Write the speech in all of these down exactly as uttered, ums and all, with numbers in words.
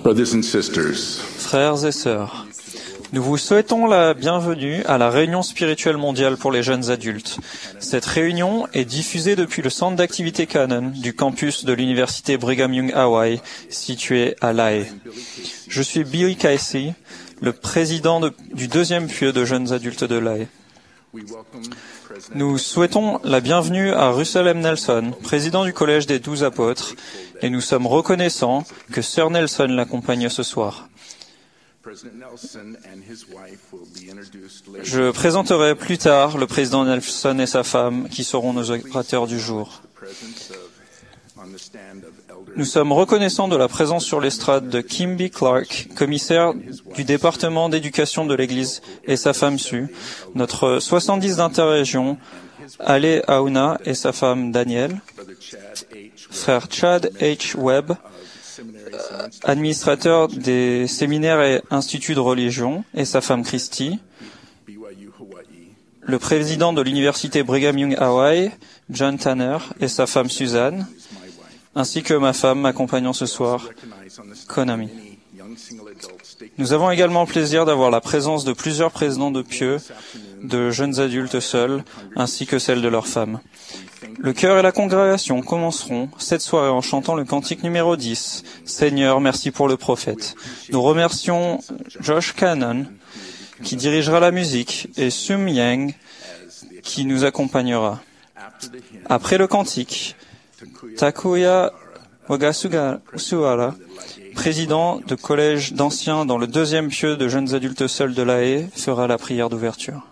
Brothers and sisters, Frères et sœurs, nous vous souhaitons la bienvenue à la Réunion spirituelle mondiale pour les jeunes adultes. Cette réunion est diffusée depuis le centre d'activité Canon du campus de l'université Brigham Young Hawaii, situé à Lae. Je suis Billy Casey, le président de, du deuxième pieu de jeunes adultes de Lae. Nous souhaitons la bienvenue à Russell M. Nelson, président du Collège des Douze Apôtres, et nous sommes reconnaissants que Sir Nelson l'accompagne ce soir. Je présenterai plus tard le président Nelson et sa femme, qui seront nos orateurs du jour. Nous sommes reconnaissants de la présence sur l'estrade de Kimby Clark, commissaire du département d'éducation de l'Église, et sa femme Sue, notre soixante-dix d'interrégion, Ale Auna et sa femme Danielle, frère Chad H. Webb, administrateur des séminaires et instituts de religion, et sa femme Christy, le président de l'université Brigham Young Hawaii, John Tanner, et sa femme Suzanne, ainsi que ma femme m'accompagnant ce soir, Konami. Nous avons également le plaisir d'avoir la présence de plusieurs présidents de pieux, de jeunes adultes seuls, ainsi que celles de leurs femmes. Le chœur et la congrégation commenceront cette soirée en chantant le cantique numéro dix, « Seigneur, merci pour le prophète ». Nous remercions Josh Cannon, qui dirigera la musique, et Sum Yang, qui nous accompagnera. Après le cantique, Takuya Ogasuara, président de collège d'anciens dans le deuxième pieu de jeunes adultes seuls de Lae, fera la prière d'ouverture.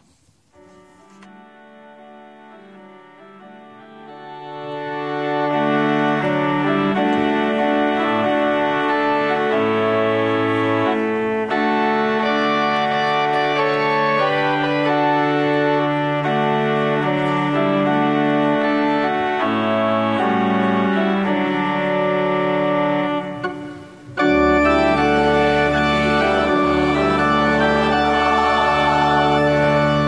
Thank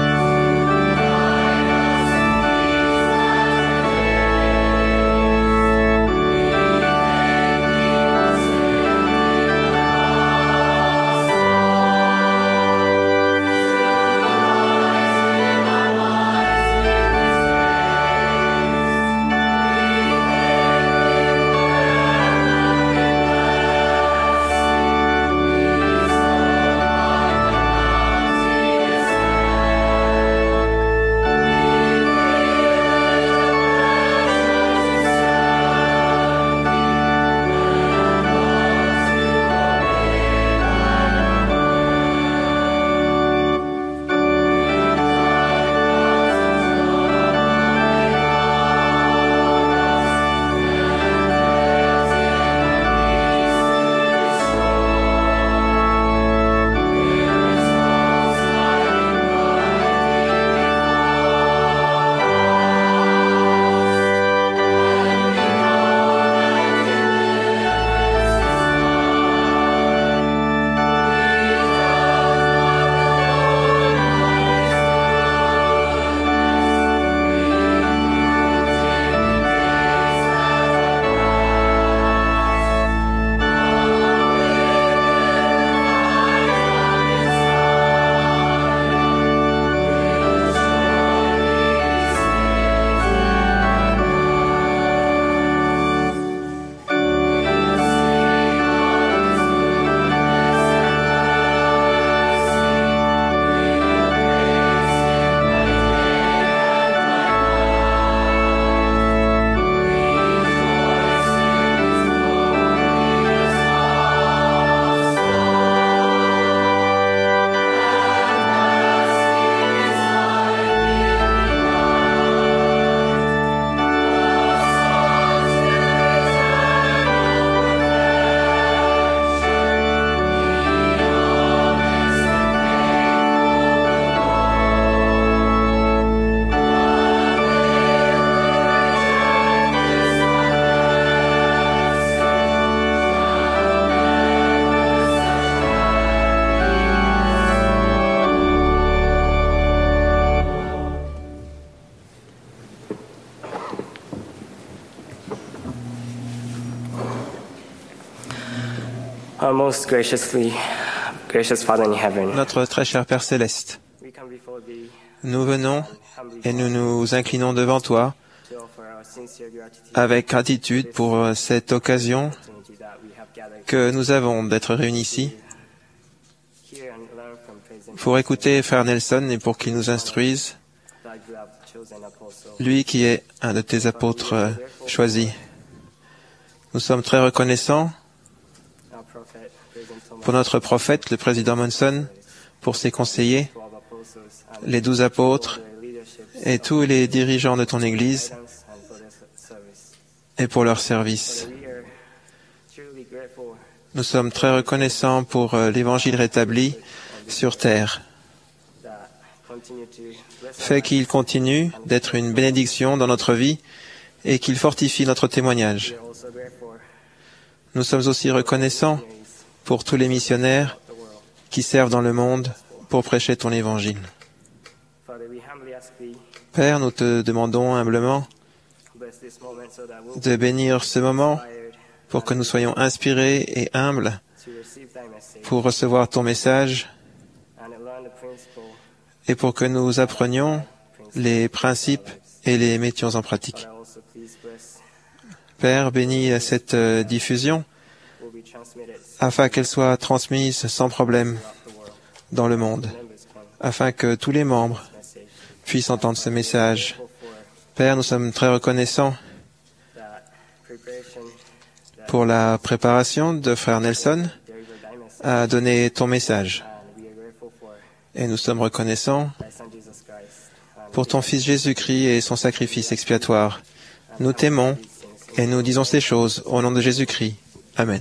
Our most graciously, gracious Father in heaven, Notre très cher Père Céleste, we come before thee nous venons et nous nous inclinons devant toi to offer our sincere gratitude avec gratitude pour cette occasion that we have gathered que nous avons d'être réunis ici here and learn from President pour écouter Frère Nelson et pour qu'il nous instruise, that you have chosen apostle. lui qui est un de tes apôtres euh, choisis. Nous sommes très reconnaissants Our prophet, President Thomas, pour notre prophète, le président Monson, pour ses conseillers, twelve apostles, and les douze apôtres their leadership et tous les dirigeants de ton Église guidance and for their service. et pour leur service. We are truly grateful Nous sommes très reconnaissants pour euh, l'Évangile rétabli sur terre. that continue to bless Fait qu'il continue d'être une bénédiction dans notre vie et qu'il fortifie notre témoignage. We are also grateful Nous sommes aussi reconnaissants pour tous les missionnaires for the world. qui servent dans le monde pour prêcher ton Évangile. Father, we humbly ask thee, Père, nous te demandons humblement bless this moment so that we'll de bénir ce moment be inspired pour que nous soyons inspirés et humbles to receive thy message pour recevoir ton message and learn the principle et pour que nous apprenions les principes et les mettions en pratique. Father, also please bless Père, bénis cette euh, diffusion will be transmitted afin qu'elle soit transmise sans problème throughout the world. dans le monde, Members can afin que tous les membres message puissent entendre ce message. for Père, nous sommes très reconnaissants that preparation that pour la préparation de Frère Nelson deliver thy message, à donner ton message. and we are grateful for Et nous sommes reconnaissants thy Son Jesus Christ. And pour ton Fils Jésus-Christ et son sacrifice expiatoire. Nous t'aimons et nous disons ces choses au nom de Jésus-Christ. Amen.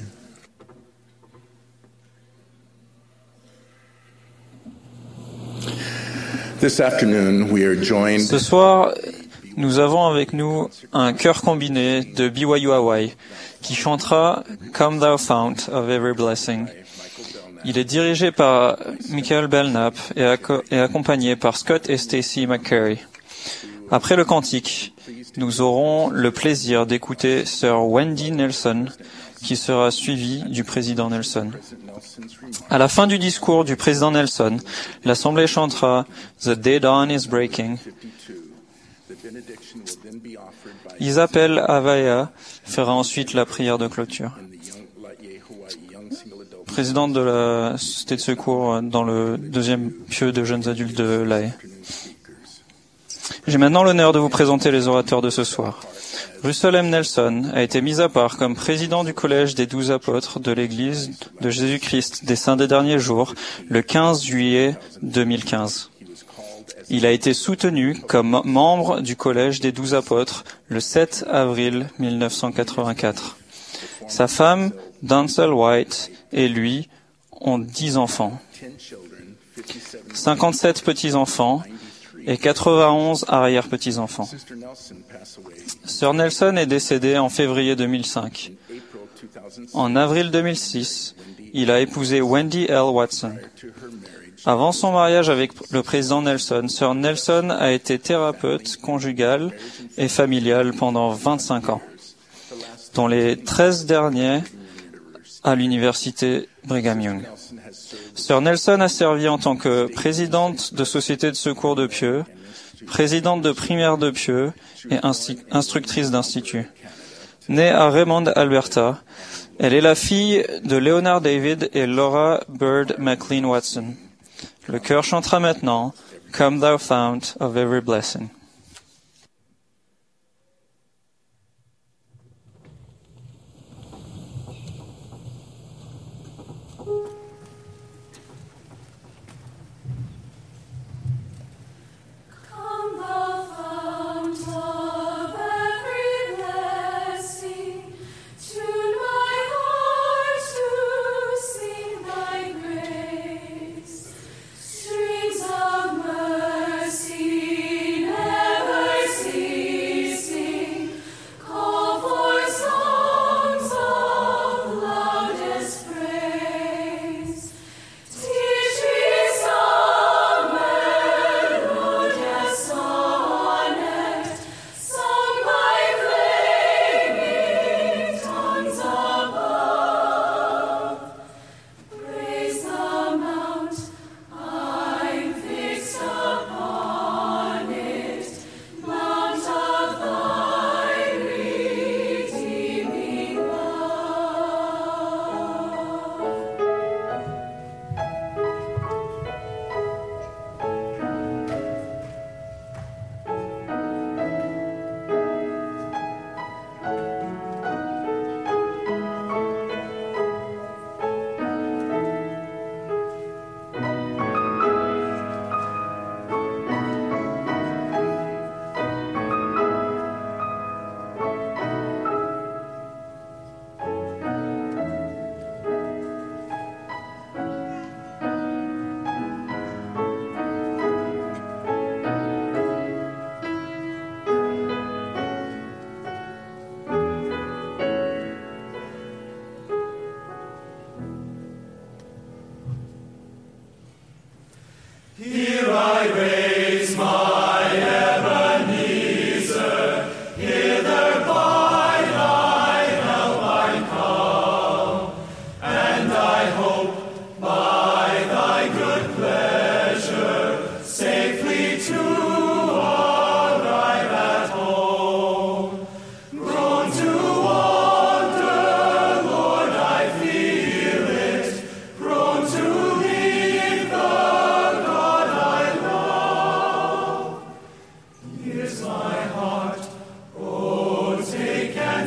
This afternoon, we are joined Ce soir, nous avons avec nous un chœur combiné de B Y U Hawaii qui chantera Come Thou Fount of Every Blessing. Il est dirigé par Michael Belknap et, acco- et accompagné par Scott et Stacy McCurry. Après le cantique, nous aurons le plaisir d'écouter Sir Wendy Nelson, qui sera suivi du président Nelson. À la fin du discours du président Nelson, l'Assemblée chantera The Day Dawn is Breaking. Isabelle Avaya fera ensuite la prière de clôture. Présidente de la Société de secours dans le deuxième pieu de jeunes adultes de l'A E. J'ai maintenant l'honneur de vous présenter les orateurs de ce soir. Russell M. Nelson a été mis à part comme président du Collège des douze apôtres de l'Église de Jésus-Christ des Saints des Derniers Jours le quinze juillet deux mille quinze. Il a été soutenu comme membre du Collège des douze apôtres le sept avril mille neuf cent quatre-vingt-quatre. Sa femme, Dancel White, et lui ont dix enfants, cinquante-sept petits-enfants et quatre-vingt-onze arrière-petits-enfants. Sir Nelson est décédé en février deux mille cinq. En avril deux mille six, il a épousé Wendy L. Watson. Avant son mariage avec le président Nelson, Sir Nelson a été thérapeute conjugal et familial pendant vingt-cinq ans, dont les treize derniers à l'université Brigham Young. Sir Nelson a servi en tant que présidente de Société de secours de Pieux, présidente de primaire de Pieux et insti- instructrice d'institut. Née à Raymond, Alberta, elle est la fille de Leonard David et Laura Bird McLean Watson. Le chœur chantera maintenant Come Thou Fount of Every Blessing. Come thou fount of every blessing, tune my heart to sing thy grace. Streams of mercy never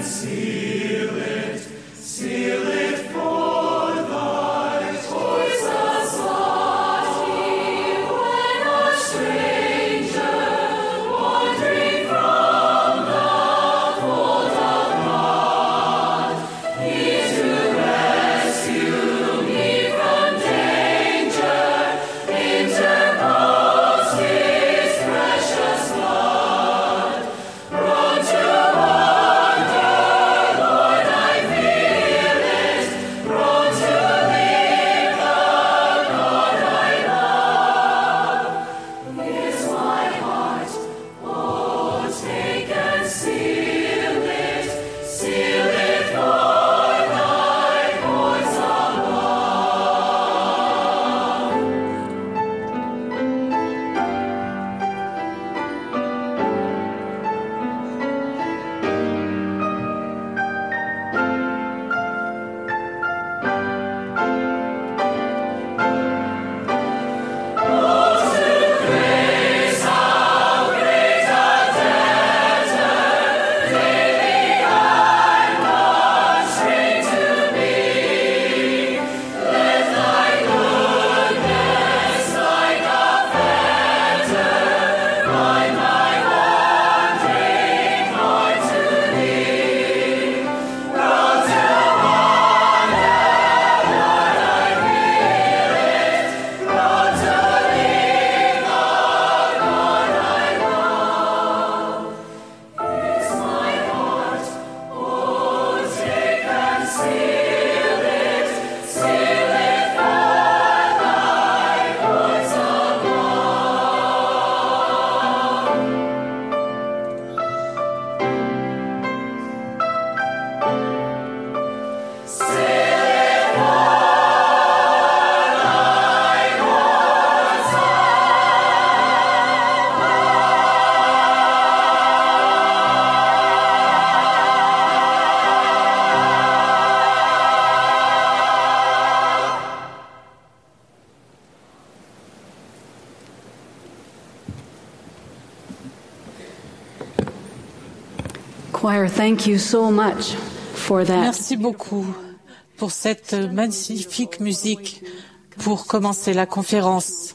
Choir, thank you so much for that. Merci beaucoup pour cette magnifique musique pour commencer la conférence.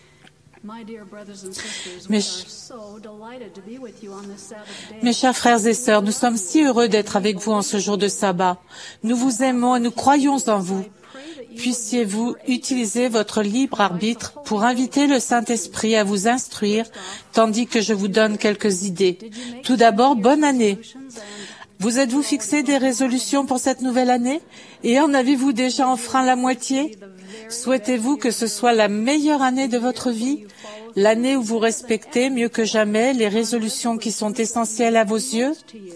Mes, ch- Mes chers frères et sœurs, nous sommes si heureux d'être avec vous en ce jour de sabbat. Nous vous aimons et nous croyons en vous. Puissiez-vous utiliser votre libre arbitre pour inviter le Saint-Esprit à vous instruire, tandis que je vous donne quelques idées. Tout d'abord, bonne année. Vous êtes-vous fixé des résolutions pour cette nouvelle année? Et en avez-vous déjà enfreint la moitié? Souhaitez-vous que ce soit la meilleure année de votre vie? L'année où vous respectez mieux que jamais les résolutions qui sont essentielles à vos yeux?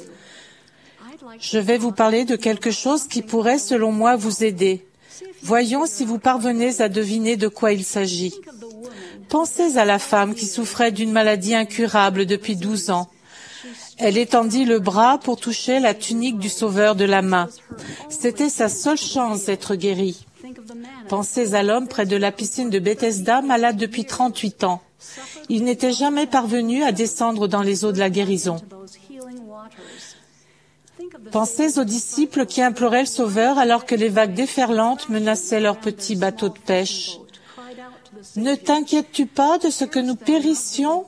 Je vais vous parler de quelque chose qui pourrait, selon moi, vous aider. Voyons si vous parvenez à deviner de quoi il s'agit. Pensez à la femme qui souffrait d'une maladie incurable depuis douze ans. Elle étendit le bras pour toucher la tunique du Sauveur de la main. C'était sa seule chance d'être guérie. Pensez à l'homme près de la piscine de Bethesda, malade depuis trente-huit ans. Il n'était jamais parvenu à descendre dans les eaux de la guérison. Pensez aux disciples qui imploraient le Sauveur alors que les vagues déferlantes menaçaient leur petit bateau de pêche. Ne t'inquiètes-tu pas de ce que nous périssions?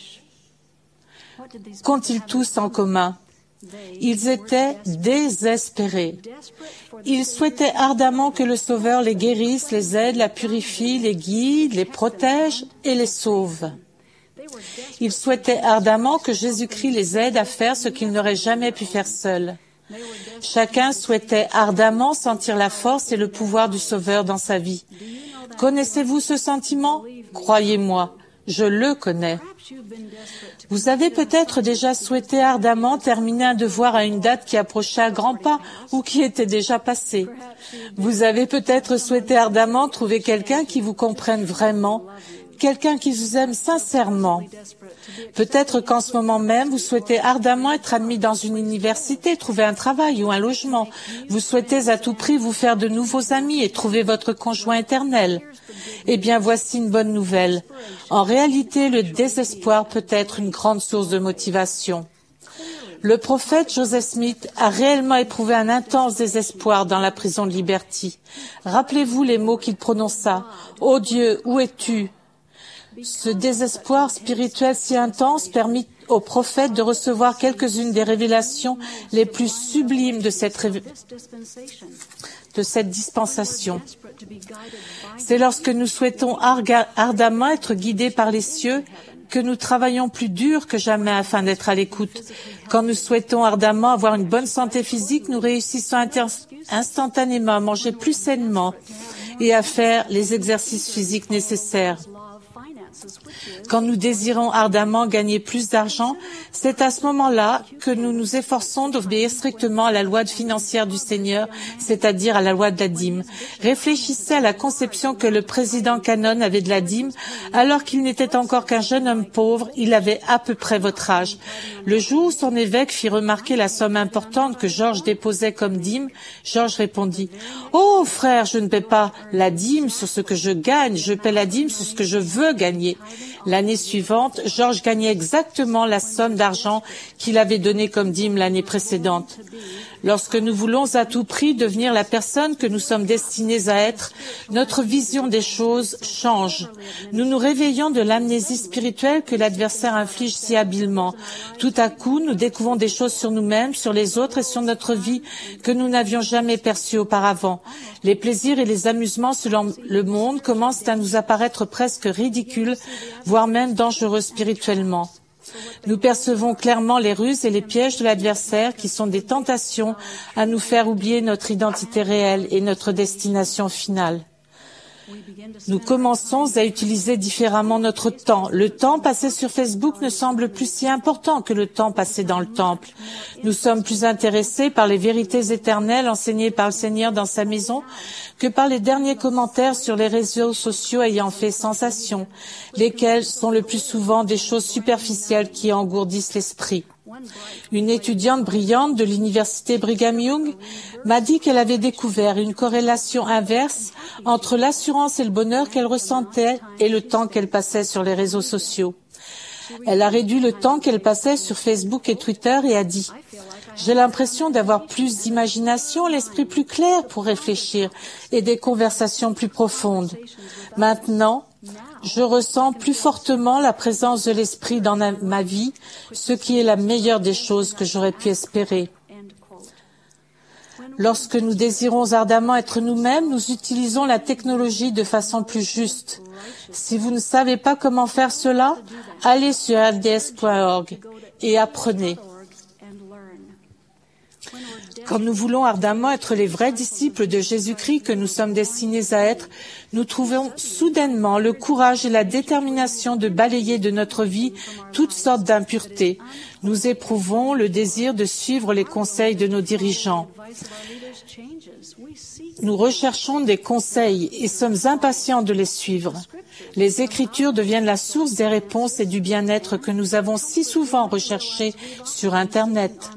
Qu'ont-ils tous en commun? Ils étaient désespérés. Ils souhaitaient ardemment que le Sauveur les guérisse, les aide, la purifie, les guide, les protège et les sauve. Ils souhaitaient ardemment que Jésus-Christ les aide à faire ce qu'ils n'auraient jamais pu faire seuls. Chacun souhaitait ardemment sentir la force et le pouvoir du Sauveur dans sa vie. Connaissez-vous ce sentiment? Croyez-moi, je le connais. Vous avez peut-être déjà souhaité ardemment terminer un devoir à une date qui approchait à grands pas ou qui était déjà passée. Vous avez peut-être souhaité ardemment trouver quelqu'un qui vous comprenne vraiment, quelqu'un qui vous aime sincèrement. Peut-être qu'en ce moment même, vous souhaitez ardemment être admis dans une université, trouver un travail ou un logement. Vous souhaitez à tout prix vous faire de nouveaux amis et trouver votre conjoint éternel. Eh bien, voici une bonne nouvelle. En réalité, le désespoir peut être une grande source de motivation. Le prophète Joseph Smith a réellement éprouvé un intense désespoir dans la prison de Liberty. Rappelez-vous les mots qu'il prononça. « Ô Dieu, où es-tu » Ce désespoir spirituel si intense permit au prophète de recevoir quelques-unes des révélations les plus sublimes de cette, rév... de cette dispensation. C'est lorsque nous souhaitons arga... ardemment être guidés par les cieux que nous travaillons plus dur que jamais afin d'être à l'écoute. Quand nous souhaitons ardemment avoir une bonne santé physique, nous réussissons inter... instantanément à manger plus sainement et à faire les exercices physiques nécessaires. Quand nous désirons ardemment gagner plus d'argent, c'est à ce moment-là que nous nous efforçons d'obéir strictement à la loi financière du Seigneur, c'est-à-dire à la loi de la dîme. Réfléchissez à la conception que le président Cannon avait de la dîme. Alors qu'il n'était encore qu'un jeune homme pauvre, il avait à peu près votre âge. Le jour où son évêque fit remarquer la somme importante que Georges déposait comme dîme, Georges répondit « Oh, frère, je ne paie pas la dîme sur ce que je gagne, je paie la dîme sur ce que je veux gagner. » L'année suivante, Georges gagnait exactement la somme d'argent qu'il avait donnée comme dîme l'année précédente. Lorsque nous voulons à tout prix devenir la personne que nous sommes destinés à être, notre vision des choses change. Nous nous réveillons de l'amnésie spirituelle que l'adversaire inflige si habilement. Tout à coup, nous découvrons des choses sur nous-mêmes, sur les autres et sur notre vie que nous n'avions jamais perçues auparavant. Les plaisirs et les amusements selon le monde commencent à nous apparaître presque ridicules, voire même dangereux spirituellement. Nous percevons clairement les ruses et les pièges de l'adversaire qui sont des tentations à nous faire oublier notre identité réelle et notre destination finale. Nous commençons à utiliser différemment notre temps. Le temps passé sur Facebook ne semble plus si important que le temps passé dans le temple. Nous sommes plus intéressés par les vérités éternelles enseignées par le Seigneur dans sa maison que par les derniers commentaires sur les réseaux sociaux ayant fait sensation, lesquels sont le plus souvent des choses superficielles qui engourdissent l'esprit. Une étudiante brillante de l'université Brigham Young m'a dit qu'elle avait découvert une corrélation inverse entre l'assurance et le bonheur qu'elle ressentait et le temps qu'elle passait sur les réseaux sociaux. Elle a réduit le temps qu'elle passait sur Facebook et Twitter et a dit « J'ai l'impression d'avoir plus d'imagination, l'esprit plus clair pour réfléchir et des conversations plus profondes. Maintenant, je ressens plus fortement la présence de l'esprit dans ma vie, ce qui est la meilleure des choses que j'aurais pu espérer. » Lorsque nous désirons ardemment être nous-mêmes, nous utilisons la technologie de façon plus juste. Si vous ne savez pas comment faire cela, allez sur L D S point org et apprenez. Quand nous voulons ardemment être les vrais disciples de Jésus-Christ que nous sommes destinés à être, nous trouvons soudainement le courage et la détermination de balayer de notre vie toutes sortes d'impuretés. Nous éprouvons le désir de suivre les conseils de nos dirigeants. Nous recherchons des conseils et sommes impatients de les suivre. Les Écritures deviennent la source des réponses et du bien-être que nous avons si souvent recherché sur Internet.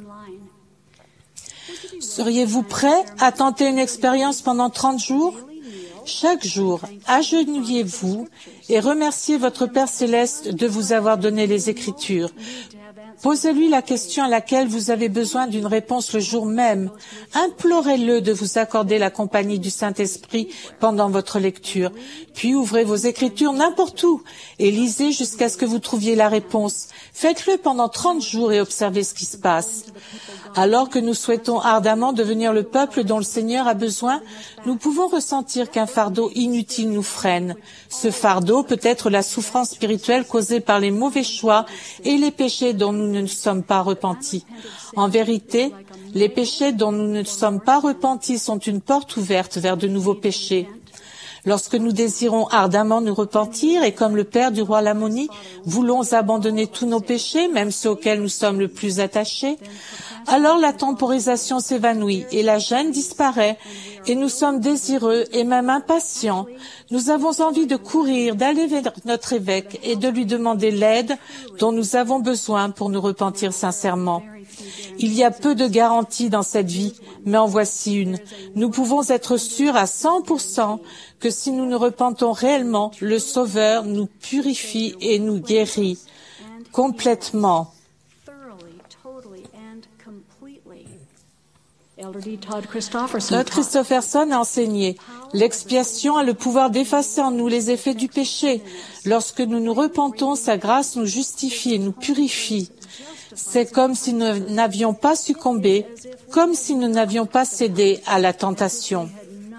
Seriez-vous prêt à tenter une expérience pendant trente jours? Chaque jour, agenouillez-vous et remerciez votre Père céleste de vous avoir donné les Écritures. Posez-lui la question à laquelle vous avez besoin d'une réponse le jour même. Implorez-le de vous accorder la compagnie du Saint-Esprit pendant votre lecture. Puis ouvrez vos Écritures n'importe où et lisez jusqu'à ce que vous trouviez la réponse. Faites-le pendant trente jours et observez ce qui se passe. Alors que nous souhaitons ardemment devenir le peuple dont le Seigneur a besoin, nous pouvons ressentir qu'un fardeau inutile nous freine. Ce fardeau peut être la souffrance spirituelle causée par les mauvais choix et les péchés dont nous ne nous sommes pas repentis. En vérité, les péchés dont nous ne sommes pas repentis sont une porte ouverte vers de nouveaux péchés. Lorsque nous désirons ardemment nous repentir et comme le père du roi Lamoni, voulons abandonner tous nos péchés, même ceux auxquels nous sommes le plus attachés, alors la temporisation s'évanouit et la gêne disparaît et nous sommes désireux et même impatients. Nous avons envie de courir, d'aller vers notre évêque et de lui demander l'aide dont nous avons besoin pour nous repentir sincèrement. Il y a peu de garanties dans cette vie, mais en voici une. Nous pouvons être sûrs à cent pour cent que si nous nous repentons réellement, le Sauveur nous purifie et nous guérit complètement. Notre Christopherson a enseigné, l'expiation a le pouvoir d'effacer en nous les effets du péché. Lorsque nous nous repentons, sa grâce nous justifie et nous purifie. C'est comme si nous n'avions pas succombé, comme si nous n'avions pas cédé à la tentation.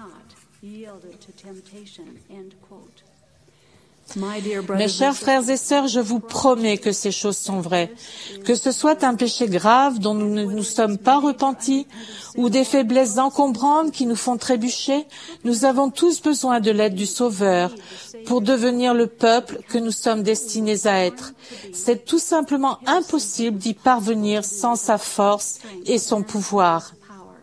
Mes chers frères et sœurs, je vous promets que ces choses sont vraies. Que ce soit un péché grave dont nous ne nous sommes pas repentis ou des faiblesses encombrantes qui nous font trébucher, nous avons tous besoin de l'aide du Sauveur pour devenir le peuple que nous sommes destinés à être. C'est tout simplement impossible d'y parvenir sans sa force et son pouvoir.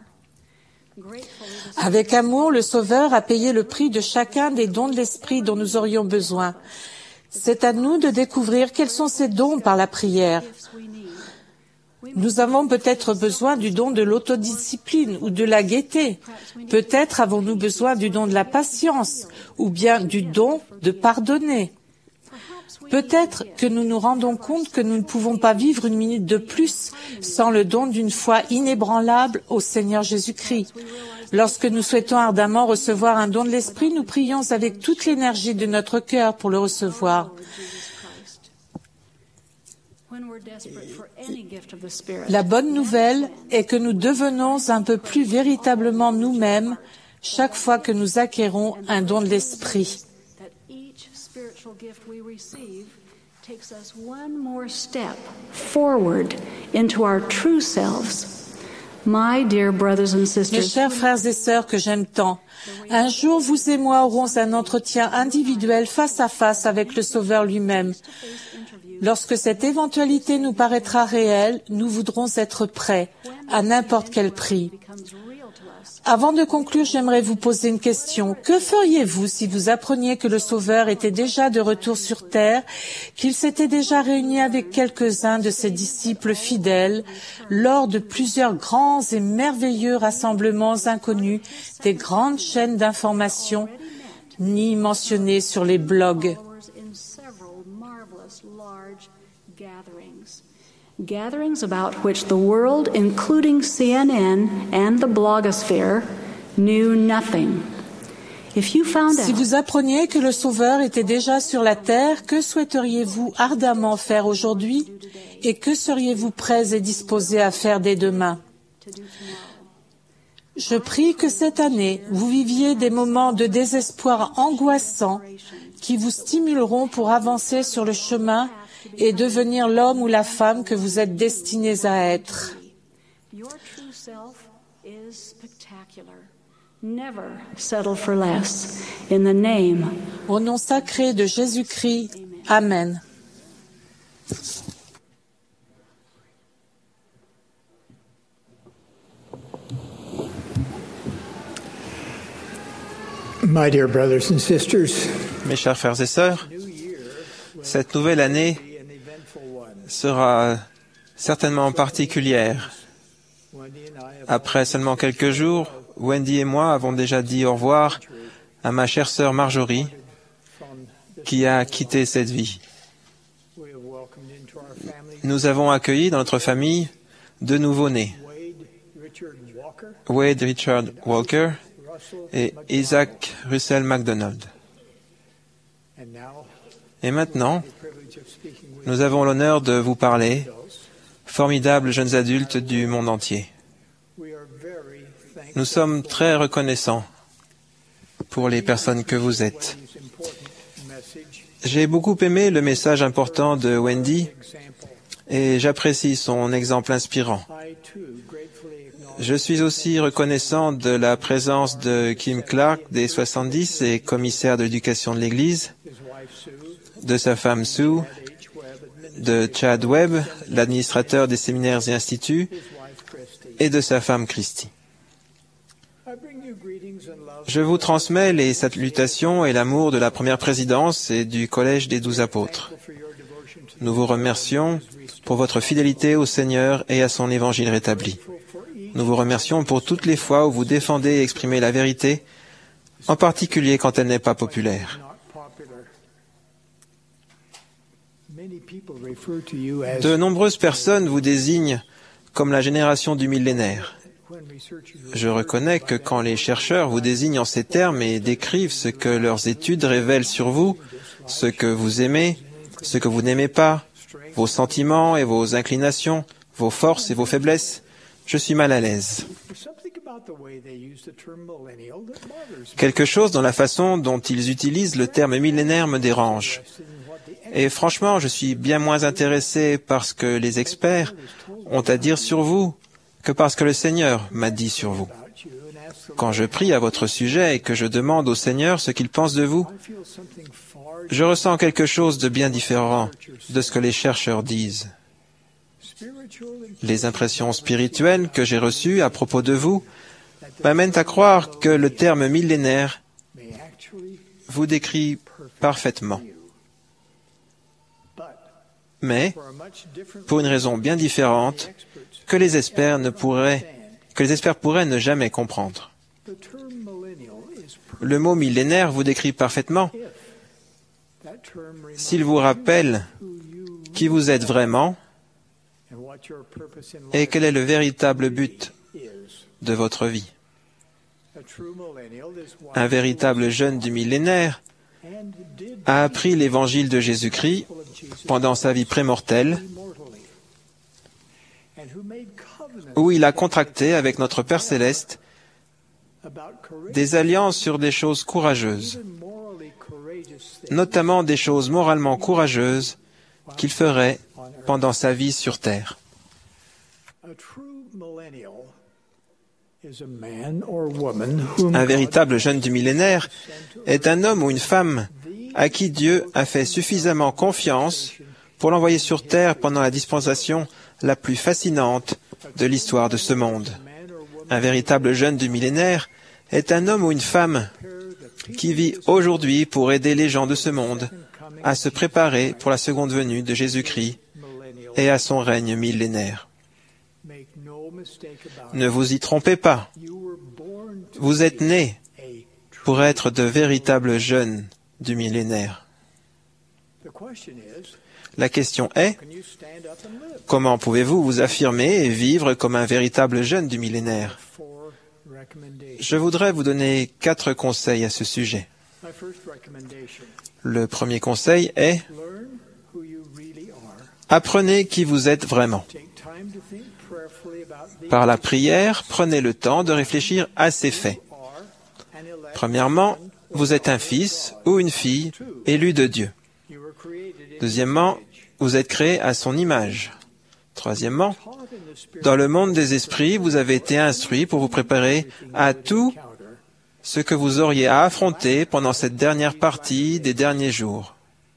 Avec amour, le Sauveur a payé le prix de chacun des dons de l'Esprit dont nous aurions besoin. C'est à nous de découvrir quels sont ces dons par la prière. Nous avons peut-être besoin du don de l'autodiscipline ou de la gaieté. Peut-être avons-nous besoin du don de la patience ou bien du don de pardonner. Peut-être que nous nous rendons compte que nous ne pouvons pas vivre une minute de plus sans le don d'une foi inébranlable au Seigneur Jésus-Christ. Lorsque nous souhaitons ardemment recevoir un don de l'Esprit, nous prions avec toute l'énergie de notre cœur pour le recevoir. La bonne nouvelle est que nous devenons un peu plus véritablement nous-mêmes chaque fois que nous acquérons un don de l'Esprit. Gift we receive takes us one more step forward into our true selves. My dear brothers and Mes sisters, chers frères et sœurs que j'aime tant, un jour vous et moi aurons un entretien individuel face à face avec le Sauveur lui-même. Lorsque cette éventualité nous paraîtra réelle, nous voudrons être prêts à n'importe quel prix. Avant de conclure, j'aimerais vous poser une question. Que feriez-vous si vous appreniez que le Sauveur était déjà de retour sur terre, qu'il s'était déjà réuni avec quelques-uns de ses disciples fidèles lors de plusieurs grands et merveilleux rassemblements inconnus des grandes chaînes d'information, ni mentionnés sur les blogs? gatherings about which the world, including C N N and the blogosphere, knew nothing. If you found Si out vous appreniez que le Sauveur était déjà sur la terre, que souhaiteriez-vous ardemment faire aujourd'hui et que seriez-vous prêts et disposés à faire dès demain? Je prie que cette année, vous viviez des moments de désespoir angoissants qui vous stimuleront pour avancer sur le chemin et devenir l'homme ou la femme que vous êtes destinés à être. your true self is spectacular. Never settle for less. In the name Au nom sacré de Jésus-Christ, Amen. My dear brothers and sisters, Mes chers frères et sœurs, cette nouvelle année sera certainement particulière. Après seulement quelques jours, Wendy et moi avons déjà dit au revoir à ma chère sœur Marjorie, qui a quitté cette vie. Nous avons accueilli dans notre famille deux nouveaux-nés, Wade Richard Walker et Isaac Russell MacDonald. Et maintenant, nous avons l'honneur de vous parler, formidables jeunes adultes du monde entier. Nous sommes très reconnaissants pour les personnes que vous êtes. J'ai beaucoup aimé le message important de Wendy et j'apprécie son exemple inspirant. Je suis aussi reconnaissant de la présence de Kim Clark des soixante-dix et commissaire de l'éducation de l'Église, de sa femme Sue, de Chad Webb, l'administrateur des séminaires et instituts, et de sa femme Christy. Je vous transmets les salutations et l'amour de la première présidence et du Collège des douze apôtres. Nous vous remercions pour votre fidélité au Seigneur et à son évangile rétabli. Nous vous remercions pour toutes les fois où vous défendez et exprimez la vérité, en particulier quand elle n'est pas populaire. De nombreuses personnes vous désignent comme la génération du millénaire. Je reconnais que quand les chercheurs vous désignent en ces termes et décrivent ce que leurs études révèlent sur vous, ce que vous aimez, ce que vous n'aimez pas, vos sentiments et vos inclinations, vos forces et vos faiblesses, je suis mal à l'aise. Quelque chose dans la façon dont ils utilisent le terme millénaire me dérange. Et franchement, je suis bien moins intéressé par ce que les experts ont à dire sur vous que par ce que le Seigneur m'a dit sur vous. Quand je prie à votre sujet et que je demande au Seigneur ce qu'il pense de vous, je ressens quelque chose de bien différent de ce que les chercheurs disent. Les impressions spirituelles que j'ai reçues à propos de vous m'amènent à croire que le terme millénaire vous décrit parfaitement. Mais, pour une raison bien différente, que les experts ne pourraient, que les experts pourraient ne jamais comprendre. Le mot millénaire vous décrit parfaitement s'il vous rappelle qui vous êtes vraiment et quel est le véritable but de votre vie. Un véritable jeune du millénaire a appris l'évangile de Jésus-Christ pendant sa vie prémortelle, où il a contracté avec notre Père Céleste des alliances sur des choses courageuses, notamment des choses moralement courageuses qu'il ferait pendant sa vie sur terre. Un véritable jeune du millénaire est un homme ou une femme à qui Dieu a fait suffisamment confiance pour l'envoyer sur terre pendant la dispensation la plus fascinante de l'histoire de ce monde. Un véritable jeune du millénaire est un homme ou une femme qui vit aujourd'hui pour aider les gens de ce monde à se préparer pour la seconde venue de Jésus-Christ et à son règne millénaire. Ne vous y trompez pas. Vous êtes nés pour être de véritables jeunes du millénaire. La question est, comment pouvez-vous vous affirmer et vivre comme un véritable jeune du millénaire? Je voudrais vous donner quatre conseils à ce sujet. Le premier conseil est, apprenez qui vous êtes vraiment. Par la prière, prenez le temps de réfléchir à ces faits. Premièrement, vous êtes un fils ou une fille élu de Dieu. Deuxièmement, vous êtes créé à son image. Troisièmement, dans le monde des esprits, vous avez été instruit pour vous préparer à tout ce que vous auriez à affronter pendant cette dernière partie des derniers jours.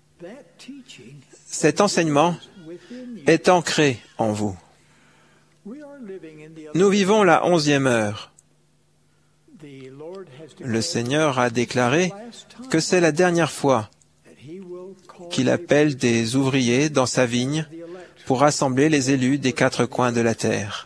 Cet enseignement est ancré en vous. Nous vivons la onzième heure. Le Seigneur a déclaré que c'est la dernière fois qu'il appelle des ouvriers dans sa vigne pour rassembler les élus des quatre coins de la terre.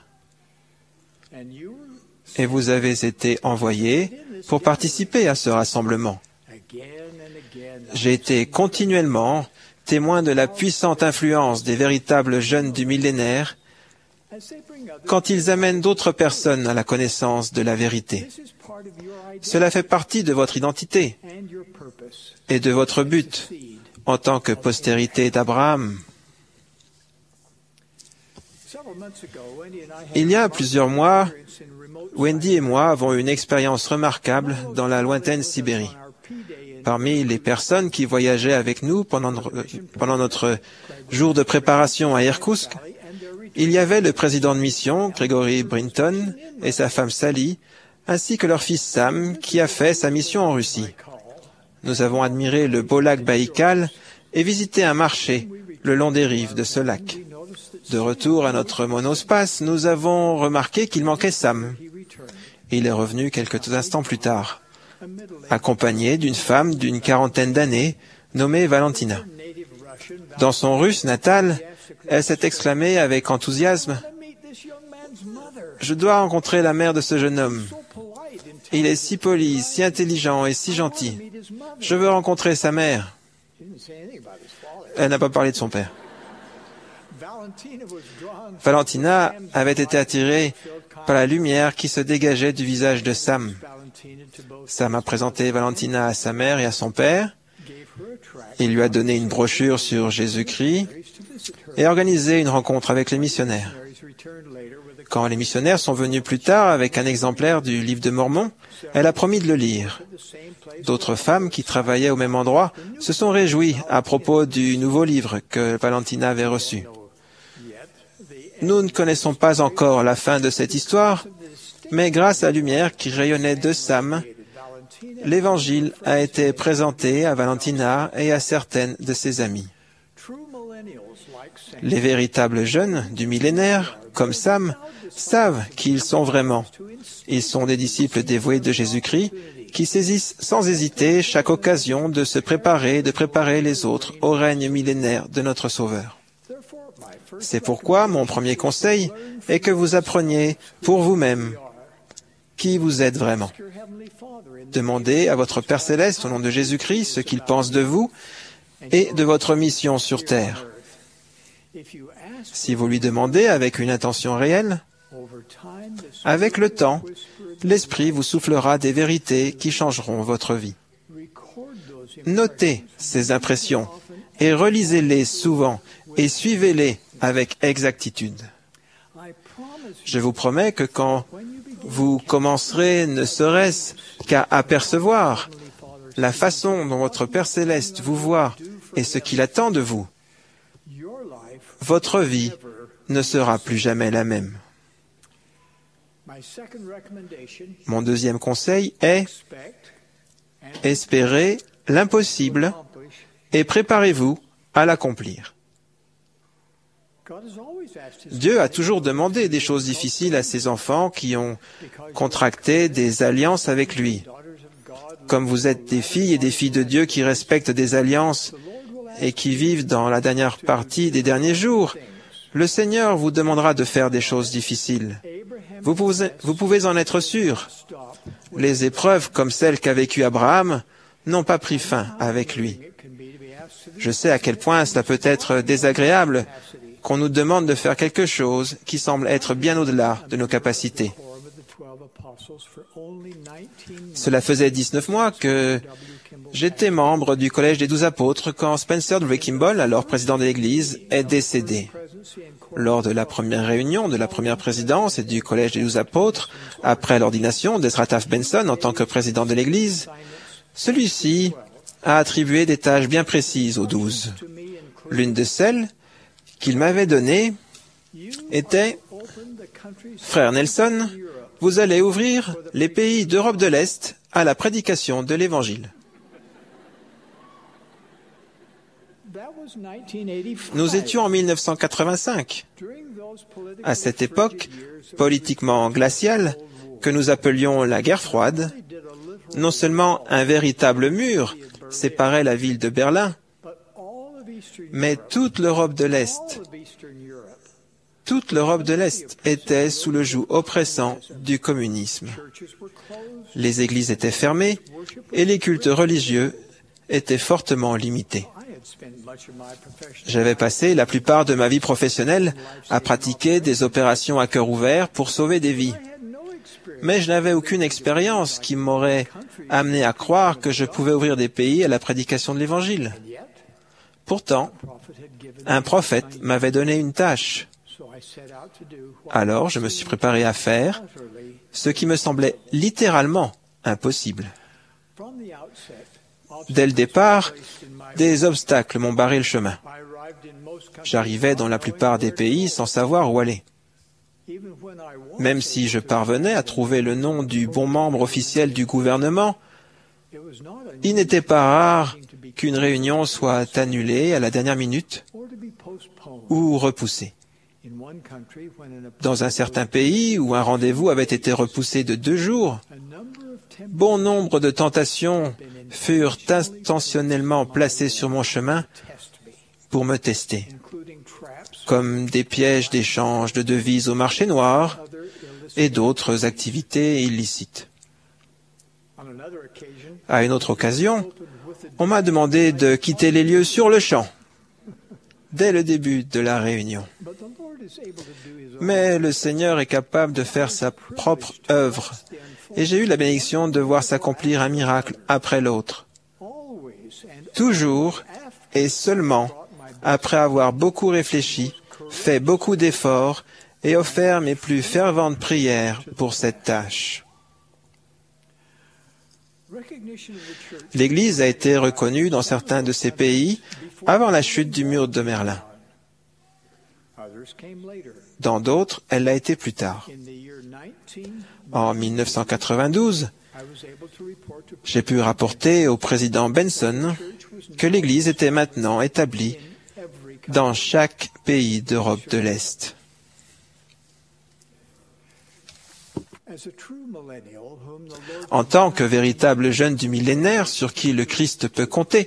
Et vous avez été envoyés pour participer à ce rassemblement. J'ai été continuellement témoin de la puissante influence des véritables jeunes du millénaire quand ils amènent d'autres personnes à la connaissance de la vérité. Cela fait partie de votre identité et de votre but en tant que postérité d'Abraham. Il y a plusieurs mois, Wendy et moi avons eu une expérience remarquable dans la lointaine Sibérie. Parmi les personnes qui voyageaient avec nous pendant, pendant notre jour de préparation à Irkoutsk, il y avait le président de mission, Gregory Brinton, et sa femme Sally, ainsi que leur fils Sam, qui a fait sa mission en Russie. Nous avons admiré le beau lac Baïkal et visité un marché le long des rives de ce lac. De retour à notre monospace, nous avons remarqué qu'il manquait Sam. Il est revenu quelques instants plus tard, accompagné d'une femme d'une quarantaine d'années, nommée Valentina. Dans son russe natal, elle s'est exclamée avec enthousiasme « Je dois rencontrer la mère de ce jeune homme. Il est si poli, si intelligent et si gentil. Je veux rencontrer sa mère. » Elle n'a pas parlé de son père. Valentina avait été attirée par la lumière qui se dégageait du visage de Sam. Sam a présenté Valentina à sa mère et à son père. Il lui a donné une brochure sur Jésus-Christ et organisé une rencontre avec les missionnaires. Quand les missionnaires sont venus plus tard avec un exemplaire du livre de Mormon, elle a promis de le lire. D'autres femmes qui travaillaient au même endroit se sont réjouies à propos du nouveau livre que Valentina avait reçu. Nous ne connaissons pas encore la fin de cette histoire, mais grâce à la lumière qui rayonnait de Sam, l'Évangile a été présenté à Valentina et à certaines de ses amies. Les véritables jeunes du millénaire, comme Sam, savent qui ils sont vraiment. Ils sont des disciples dévoués de Jésus-Christ qui saisissent sans hésiter chaque occasion de se préparer, de préparer les autres au règne millénaire de notre Sauveur. C'est pourquoi mon premier conseil est que vous appreniez pour vous-même qui vous êtes vraiment. Demandez à votre Père Céleste au nom de Jésus-Christ ce qu'il pense de vous et de votre mission sur terre. Si vous lui demandez avec une intention réelle, avec le temps, l'Esprit vous soufflera des vérités qui changeront votre vie. Notez ces impressions et relisez-les souvent et suivez-les avec exactitude. Je vous promets que quand vous commencerez ne serait-ce qu'à apercevoir la façon dont votre Père Céleste vous voit et ce qu'il attend de vous, votre vie ne sera plus jamais la même. Mon deuxième conseil est espérez l'impossible et préparez-vous à l'accomplir. Dieu a toujours demandé des choses difficiles à ses enfants qui ont contracté des alliances avec lui. Comme vous êtes des filles et des filles de Dieu qui respectent des alliances et qui vivent dans la dernière partie des derniers jours, le Seigneur vous demandera de faire des choses difficiles. Vous pouvez, vous pouvez en être sûr. Les épreuves comme celles qu'a vécues Abraham n'ont pas pris fin avec lui. Je sais à quel point cela peut être désagréable qu'on nous demande de faire quelque chose qui semble être bien au-delà de nos capacités. Cela faisait dix-neuf mois que j'étais membre du Collège des douze apôtres quand Spencer W. Kimball, alors président de l'Église, est décédé. Lors de la première réunion de la première présidence et du Collège des douze apôtres, après l'ordination d'Ezra Taft Benson en tant que président de l'Église, celui-ci a attribué des tâches bien précises aux douze. L'une de celles qu'il m'avait données était « Frère Nelson, vous allez ouvrir les pays d'Europe de l'Est à la prédication de l'Évangile. » Nous étions en mille neuf cent quatre-vingt-cinq. À cette époque, politiquement glaciale, que nous appelions la guerre froide, non seulement un véritable mur séparait la ville de Berlin, mais toute l'Europe de l'Est, toute l'Europe de l'Est était sous le joug oppressant du communisme. Les églises étaient fermées et les cultes religieux étaient fortement limités. J'avais passé la plupart de ma vie professionnelle à pratiquer des opérations à cœur ouvert pour sauver des vies. Mais je n'avais aucune expérience qui m'aurait amené à croire que je pouvais ouvrir des pays à la prédication de l'Évangile. Pourtant, un prophète m'avait donné une tâche. Alors, je me suis préparé à faire ce qui me semblait littéralement impossible. Dès le départ, des obstacles m'ont barré le chemin. J'arrivais dans la plupart des pays sans savoir où aller. Même si je parvenais à trouver le nom du bon membre officiel du gouvernement, il n'était pas rare qu'une réunion soit annulée à la dernière minute ou repoussée. Dans un certain pays où un rendez-vous avait été repoussé de deux jours, bon nombre de tentations furent intentionnellement placées sur mon chemin pour me tester, comme des pièges d'échange de devises au marché noir et d'autres activités illicites. À une autre occasion, on m'a demandé de quitter les lieux sur le champ. dès le début de la réunion. Mais le Seigneur est capable de faire sa propre œuvre, et j'ai eu la bénédiction de voir s'accomplir un miracle après l'autre. Toujours et seulement après avoir beaucoup réfléchi, fait beaucoup d'efforts et offert mes plus ferventes prières pour cette tâche. L'Église a été reconnue dans certains de ces pays avant la chute du mur de Berlin. Dans d'autres, elle l'a été plus tard. En mille neuf cent quatre-vingt-douze, j'ai pu rapporter au président Benson que l'Église était maintenant établie dans chaque pays d'Europe de l'Est. En tant que véritable jeune du millénaire sur qui le Christ peut compter,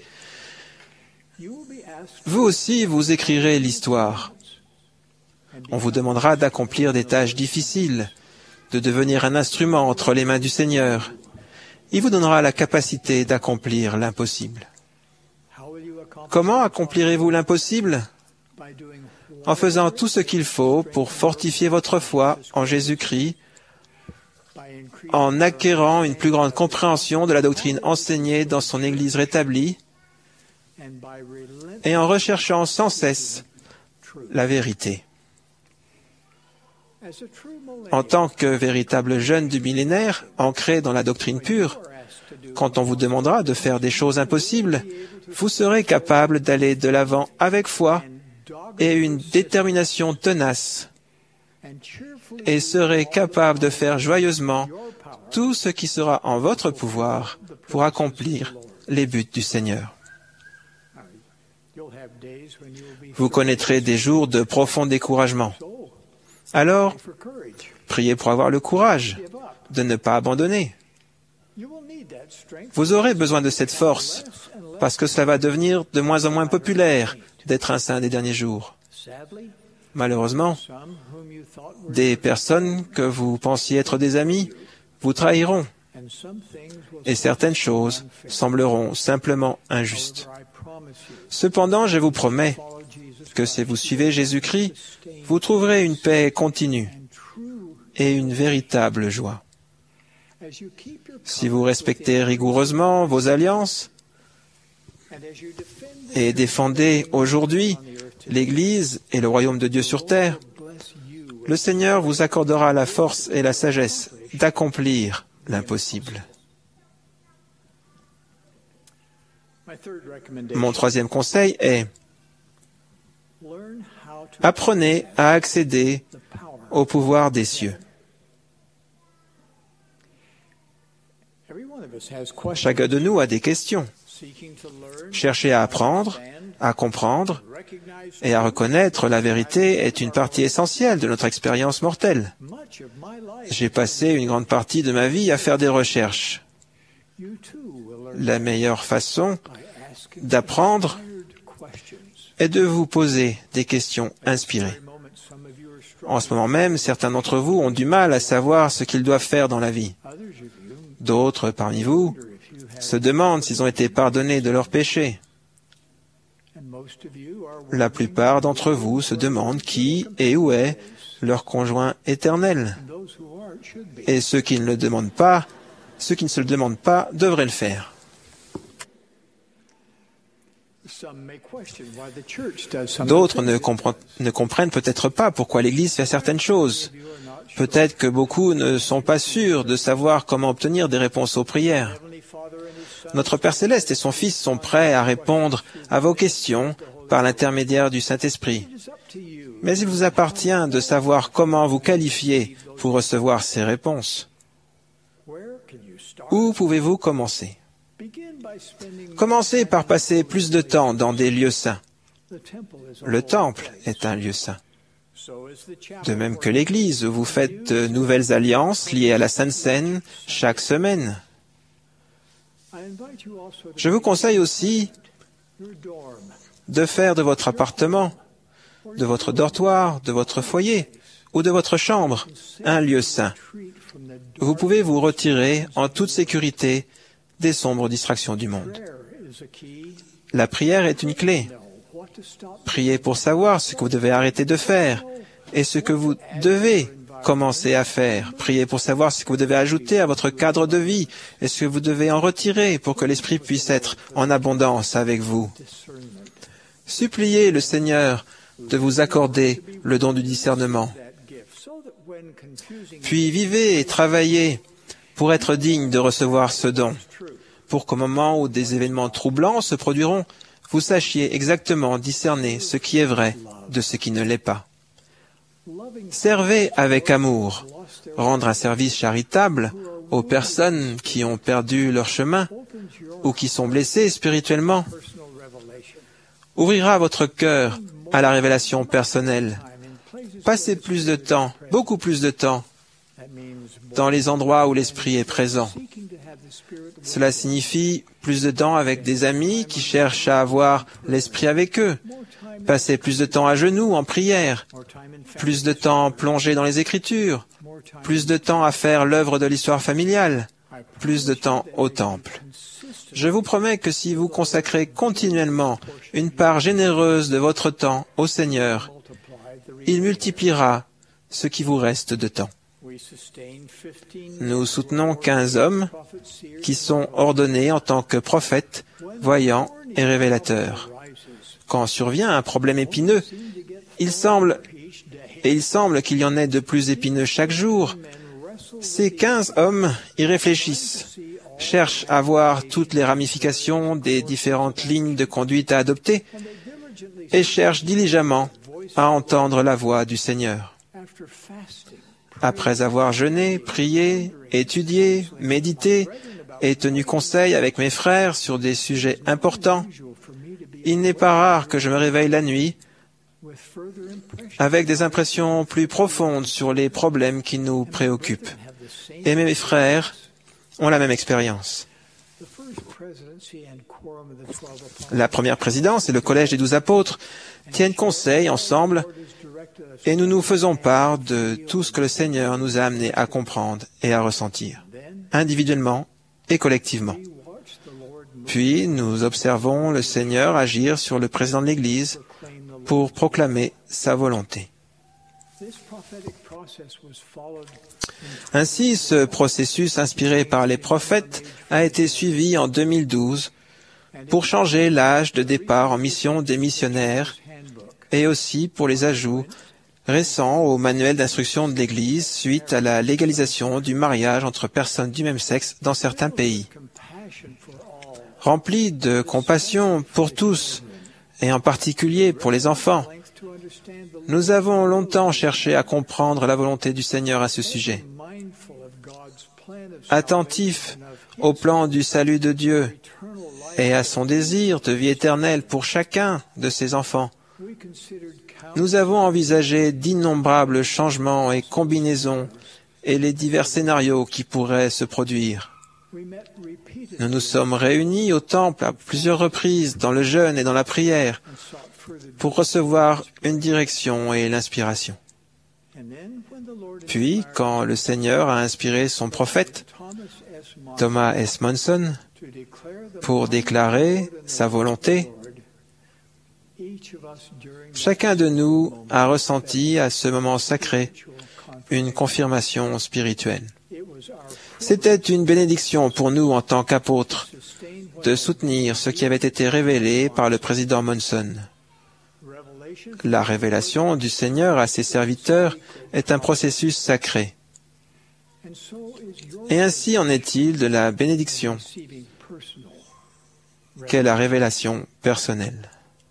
vous aussi vous écrirez l'histoire. On vous demandera d'accomplir des tâches difficiles, de devenir un instrument entre les mains du Seigneur. Il vous donnera la capacité d'accomplir l'impossible. Comment accomplirez-vous l'impossible? En faisant tout ce qu'il faut pour fortifier votre foi en Jésus-Christ, en acquérant une plus grande compréhension de la doctrine enseignée dans son Église rétablie, et en recherchant sans cesse la vérité. En tant que véritable jeune du millénaire, ancré dans la doctrine pure, quand on vous demandera de faire des choses impossibles, vous serez capable d'aller de l'avant avec foi et une détermination tenace, et serez capable de faire joyeusement tout ce qui sera en votre pouvoir pour accomplir les buts du Seigneur. Vous connaîtrez des jours de profond découragement. Alors, priez pour avoir le courage de ne pas abandonner. Vous aurez besoin de cette force, parce que cela va devenir de moins en moins populaire d'être un saint des derniers jours. Malheureusement, des personnes que vous pensiez être des amis vous trahiront, et certaines choses sembleront simplement injustes. Cependant, je vous promets que si vous suivez Jésus-Christ, vous trouverez une paix continue et une véritable joie. Si vous respectez rigoureusement vos alliances et défendez aujourd'hui l'Église et le royaume de Dieu sur terre, le Seigneur vous accordera la force et la sagesse d'accomplir l'impossible. Mon troisième conseil est: apprenez à accéder au pouvoir des cieux. Chacun de nous a des questions. Chercher à apprendre, à comprendre et à reconnaître la vérité est une partie essentielle de notre expérience mortelle. J'ai passé une grande partie de ma vie à faire des recherches. La meilleure façon d'apprendre est de vous poser des questions inspirées. En ce moment même, certains d'entre vous ont du mal à savoir ce qu'ils doivent faire dans la vie. D'autres parmi vous se demandent s'ils ont été pardonnés de leurs péchés. La plupart d'entre vous se demandent qui et où est leur conjoint éternel. Et ceux qui ne le demandent pas, ceux qui ne se le demandent pas, devraient le faire. D'autres ne, compre- ne comprennent peut-être pas pourquoi l'Église fait certaines choses. Peut-être que beaucoup ne sont pas sûrs de savoir comment obtenir des réponses aux prières. Notre Père Céleste et son Fils sont prêts à répondre à vos questions par l'intermédiaire du Saint-Esprit. Mais il vous appartient de savoir comment vous qualifier pour recevoir ces réponses. Où pouvez-vous commencer? Commencez par passer plus de temps dans des lieux saints. Le temple est un lieu saint. De même que l'Église, où vous faites de nouvelles alliances liées à la Sainte Seine chaque semaine. Je vous conseille aussi de faire de votre appartement, de votre dortoir, de votre foyer ou de votre chambre un lieu saint. Vous pouvez vous retirer en toute sécurité des sombres distractions du monde. La prière est une clé Priez pour savoir ce que vous devez arrêter de faire et ce que vous devez commencer à faire. Priez pour savoir ce que vous devez ajouter à votre cadre de vie et ce que vous devez en retirer pour que l'Esprit puisse être en abondance avec vous. Suppliez le Seigneur de vous accorder le don du discernement. Puis vivez et travaillez pour être digne de recevoir ce don, pour qu'au moment où des événements troublants se produiront, vous sachiez exactement discerner ce qui est vrai de ce qui ne l'est pas. Servez avec amour, rendre un service charitable aux personnes qui ont perdu leur chemin ou qui sont blessées spirituellement ouvrira votre cœur à la révélation personnelle. Passez plus de temps, beaucoup plus de temps, dans les endroits où l'Esprit est présent. Cela signifie plus de temps avec des amis qui cherchent à avoir l'Esprit avec eux. Passez plus de temps à genoux en prière, plus de temps plongé dans les Écritures, plus de temps à faire l'œuvre de l'histoire familiale, plus de temps au temple. Je vous promets que si vous consacrez continuellement une part généreuse de votre temps au Seigneur, il multipliera ce qui vous reste de temps. Nous soutenons quinze hommes qui sont ordonnés en tant que prophètes, voyants et révélateurs. Quand survient un problème épineux, il semble, et il semble qu'il y en ait de plus épineux chaque jour, ces quinze hommes y réfléchissent, cherchent à voir toutes les ramifications des différentes lignes de conduite à adopter et cherchent diligemment à entendre la voix du Seigneur. Après avoir jeûné, prié, étudié, médité et tenu conseil avec mes frères sur des sujets importants, il n'est pas rare que je me réveille la nuit avec des impressions plus profondes sur les problèmes qui nous préoccupent. Et mes frères ont la même expérience. La première présidence et le collège des douze apôtres tiennent conseil ensemble et nous nous faisons part de tout ce que le Seigneur nous a amené à comprendre et à ressentir, individuellement et collectivement. Puis nous observons le Seigneur agir sur le président de l'Église pour proclamer sa volonté. Ainsi, ce processus inspiré par les prophètes a été suivi en deux mille douze pour changer l'âge de départ en mission des missionnaires et aussi pour les ajouts récents au manuel d'instruction de l'Église suite à la légalisation du mariage entre personnes du même sexe dans certains pays. Rempli de compassion pour tous, et en particulier pour les enfants, nous avons longtemps cherché à comprendre la volonté du Seigneur à ce sujet. Attentifs au plan du salut de Dieu et à son désir de vie éternelle pour chacun de ses enfants, nous avons envisagé d'innombrables changements et combinaisons et les divers scénarios qui pourraient se produire. Nous nous sommes réunis au temple à plusieurs reprises dans le jeûne et dans la prière pour recevoir une direction et l'inspiration. Puis, quand le Seigneur a inspiré son prophète, Thomas S. Monson, pour déclarer sa volonté, chacun de nous a ressenti à ce moment sacré une confirmation spirituelle. C'était une bénédiction pour nous en tant qu'apôtres de soutenir ce qui avait été révélé par le président Monson. La révélation du Seigneur à ses serviteurs est un processus sacré. Et ainsi en est-il de la bénédiction qu'est la révélation personnelle.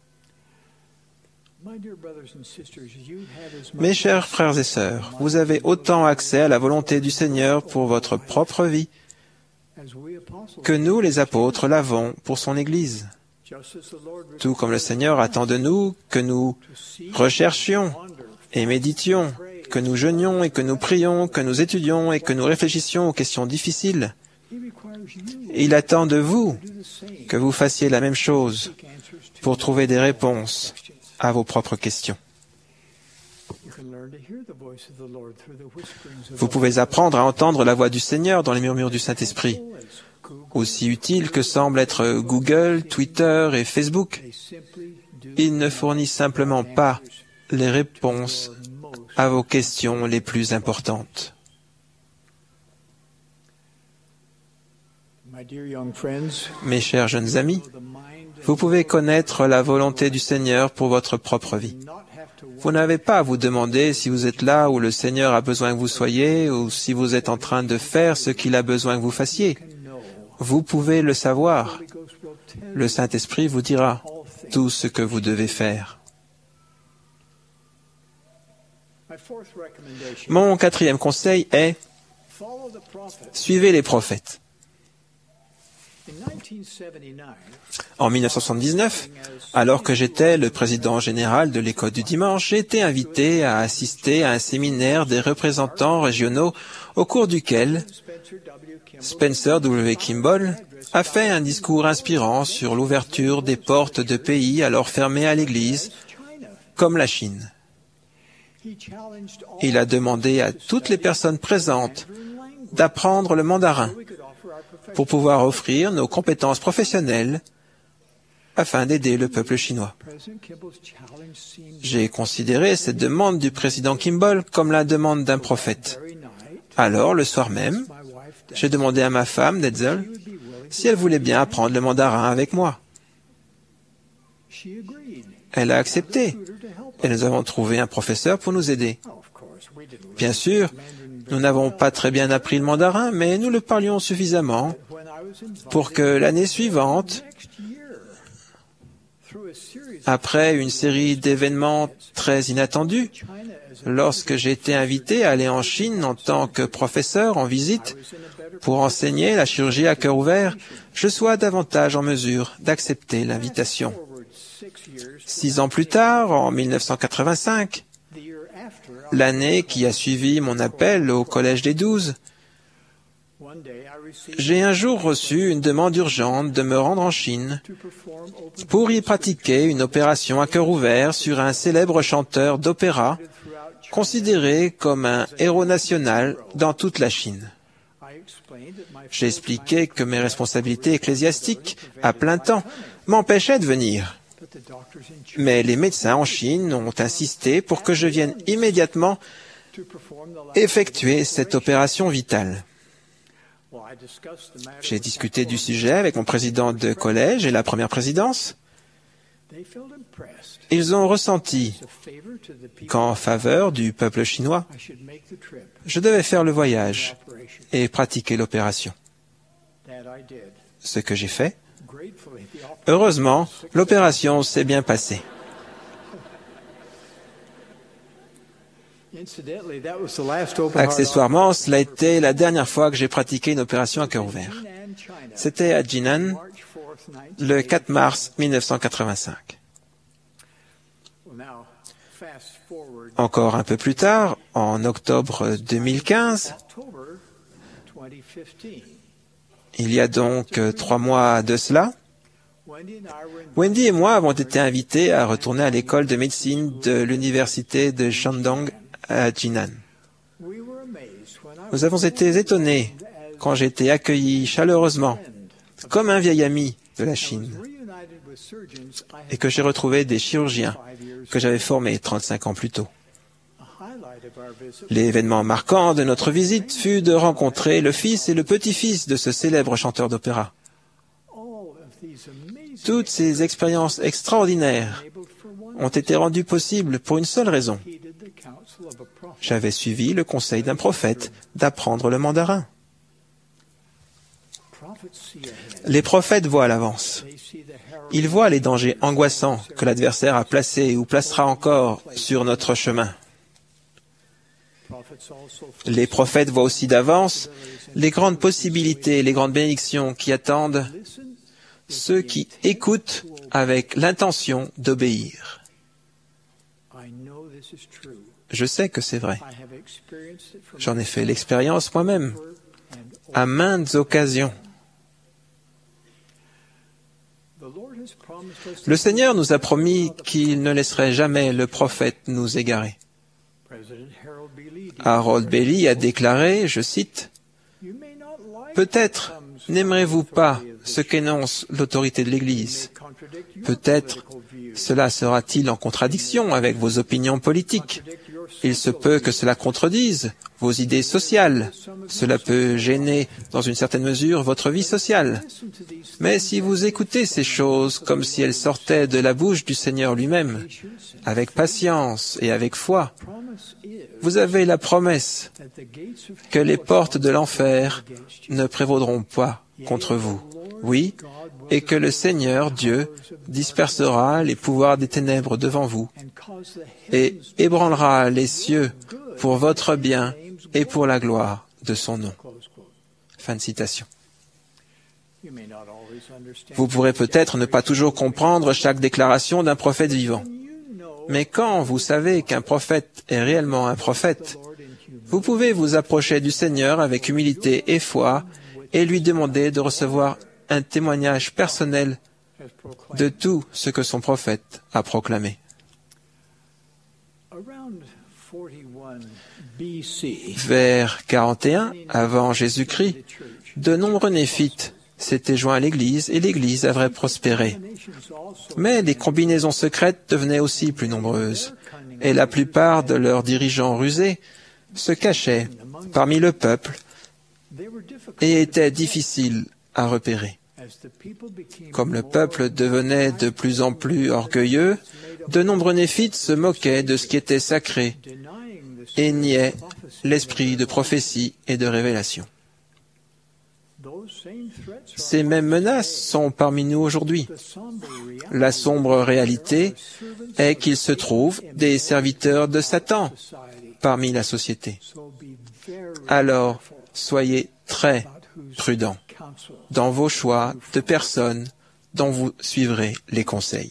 Mes chers frères et sœurs, vous avez autant accès à la volonté du Seigneur pour votre propre vie que nous, les apôtres, l'avons pour son Église. Tout comme le Seigneur attend de nous que nous recherchions et méditions, que nous jeûnions et que nous prions, que nous étudions et que nous réfléchissions aux questions difficiles. Il attend de vous que vous fassiez la même chose pour trouver des réponses à vos propres questions. Vous pouvez apprendre à entendre la voix du Seigneur dans les murmures du Saint-Esprit. Aussi utile que semblent être Google, Twitter et Facebook, il ne fournit simplement pas les réponses à vos questions les plus importantes. Mes chers jeunes amis, vous pouvez connaître la volonté du Seigneur pour votre propre vie. Vous n'avez pas à vous demander si vous êtes là où le Seigneur a besoin que vous soyez ou si vous êtes en train de faire ce qu'il a besoin que vous fassiez. Vous pouvez le savoir. Le Saint-Esprit vous dira tout ce que vous devez faire. Mon quatrième conseil est « Suivez les prophètes ». En mille neuf cent soixante-dix-neuf, alors que j'étais le président général de l'École du dimanche, j'ai été invité à assister à un séminaire des représentants régionaux au cours duquel Spencer W. Kimball a fait un discours inspirant sur l'ouverture des portes de pays alors fermés à l'Église, comme la Chine. Il a demandé à toutes les personnes présentes d'apprendre le mandarin pour pouvoir offrir nos compétences professionnelles afin d'aider le peuple chinois. J'ai considéré cette demande du président Kimball comme la demande d'un prophète. Alors, le soir même, j'ai demandé à ma femme, Netzel, si elle voulait bien apprendre le mandarin avec moi. Elle a accepté et nous avons trouvé un professeur pour nous aider. Bien sûr, nous n'avons pas très bien appris le mandarin, mais nous le parlions suffisamment pour que l'année suivante, après une série d'événements très inattendus, lorsque j'ai été invité à aller en Chine en tant que professeur en visite pour enseigner la chirurgie à cœur ouvert, je sois davantage en mesure d'accepter l'invitation. Six ans plus tard, en mille neuf cent quatre-vingt-cinq, l'année qui a suivi mon appel au Collège des Douze, j'ai un jour reçu une demande urgente de me rendre en Chine pour y pratiquer une opération à cœur ouvert sur un célèbre chanteur d'opéra considéré comme un héros national dans toute la Chine. J'ai expliqué que mes responsabilités ecclésiastiques à plein temps m'empêchaient de venir. Mais les médecins en Chine ont insisté pour que je vienne immédiatement effectuer cette opération vitale. J'ai discuté du sujet avec mon président de collège et la première présidence. Ils ont ressenti qu'en faveur du peuple chinois, je devais faire le voyage et pratiquer l'opération. Ce que j'ai fait. Heureusement, l'opération s'est bien passée. Accessoirement, cela a été la dernière fois que j'ai pratiqué une opération à cœur ouvert. C'était à Jinan, le quatre mars mille neuf cent quatre-vingt-cinq. Encore un peu plus tard, en octobre deux mille quinze, il y a donc trois mois de cela, Wendy et moi avons été invités à retourner à l'école de médecine de l'université de Shandong à Jinan. Nous avons été étonnés quand j'ai été accueilli chaleureusement comme un vieil ami de la Chine et que j'ai retrouvé des chirurgiens que j'avais formés trente-cinq ans plus tôt. L'événement marquant de notre visite fut de rencontrer le fils et le petit-fils de ce célèbre chanteur d'opéra. Toutes ces expériences extraordinaires ont été rendues possibles pour une seule raison. J'avais suivi le conseil d'un prophète d'apprendre le mandarin. Les prophètes voient à l'avance. Ils voient les dangers angoissants que l'adversaire a placés ou placera encore sur notre chemin. Les prophètes voient aussi d'avance les grandes possibilités et les grandes bénédictions qui attendent ceux qui écoutent avec l'intention d'obéir. Je sais que c'est vrai. J'en ai fait l'expérience moi-même, à maintes occasions. Le Seigneur nous a promis qu'il ne laisserait jamais le prophète nous égarer. Harold Bailey a déclaré, je cite, « Peut-être n'aimerez-vous pas ce qu'énonce l'autorité de l'Église. Peut-être cela sera-t-il en contradiction avec vos opinions politiques. Il se peut que cela contredise vos idées sociales. Cela peut gêner, dans une certaine mesure, votre vie sociale. Mais si vous écoutez ces choses comme si elles sortaient de la bouche du Seigneur lui-même, avec patience et avec foi, vous avez la promesse que les portes de l'enfer ne prévaudront pas contre vous. Oui, et que le Seigneur, Dieu, dispersera les pouvoirs des ténèbres devant vous et ébranlera les cieux pour votre bien et pour la gloire de son nom. Fin de citation. Vous pourrez peut-être ne pas toujours comprendre chaque déclaration d'un prophète vivant. Mais quand vous savez qu'un prophète est réellement un prophète, vous pouvez vous approcher du Seigneur avec humilité et foi et lui demander de recevoir un témoignage personnel de tout ce que son prophète a proclamé. Vers quarante et un, avant Jésus-Christ, de nombreux néphites s'étaient joints à l'Église et l'Église avait prospéré. Mais les combinaisons secrètes devenaient aussi plus nombreuses, et la plupart de leurs dirigeants rusés se cachaient parmi le peuple et étaient difficiles à repérer. Comme le peuple devenait de plus en plus orgueilleux, de nombreux néphites se moquaient de ce qui était sacré et niaient l'esprit de prophétie et de révélation. Ces mêmes menaces sont parmi nous aujourd'hui. La sombre réalité est qu'il se trouve des serviteurs de Satan parmi la société. Alors, soyez très prudents dans vos choix de personnes dont vous suivrez les conseils.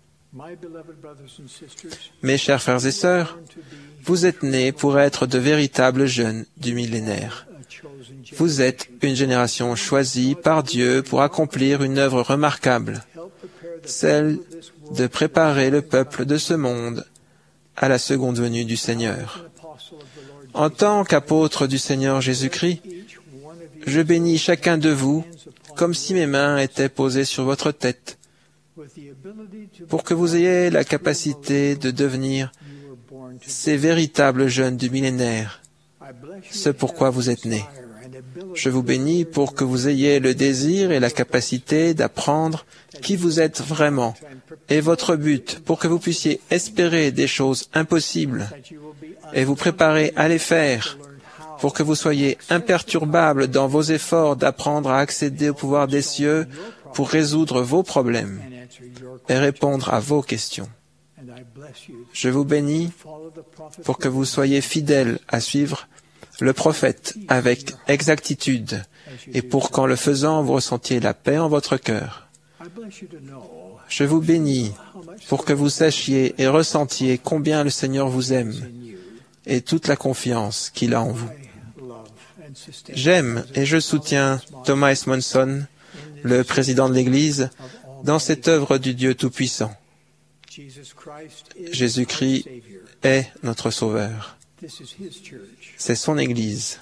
Mes chers frères et sœurs, vous êtes nés pour être de véritables jeunes du millénaire. Vous êtes une génération choisie par Dieu pour accomplir une œuvre remarquable, celle de préparer le peuple de ce monde à la seconde venue du Seigneur. En tant qu'apôtre du Seigneur Jésus-Christ, je bénis chacun de vous comme si mes mains étaient posées sur votre tête, pour que vous ayez la capacité de devenir ces véritables jeunes du millénaire, ce pourquoi vous êtes nés. Je vous bénis pour que vous ayez le désir et la capacité d'apprendre qui vous êtes vraiment et votre but pour que vous puissiez espérer des choses impossibles et vous préparer à les faire, pour que vous soyez imperturbables dans vos efforts d'apprendre à accéder au pouvoir des cieux pour résoudre vos problèmes et répondre à vos questions. Je vous bénis pour que vous soyez fidèles à suivre le prophète avec exactitude et pour qu'en le faisant, vous ressentiez la paix en votre cœur. Je vous bénis pour que vous sachiez et ressentiez combien le Seigneur vous aime et toute la confiance qu'il a en vous. J'aime et je soutiens Thomas S. Monson, le président de l'Église, dans cette œuvre du Dieu Tout-Puissant. Jésus-Christ est notre Sauveur. C'est son Église.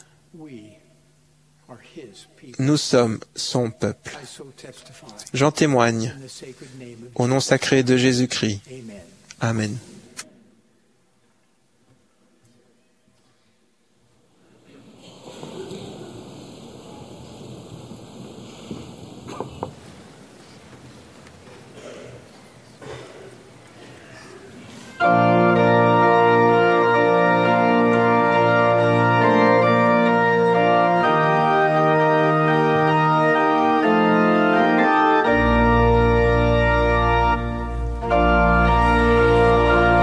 Nous sommes son peuple. J'en témoigne au nom sacré de Jésus-Christ. Amen. Thank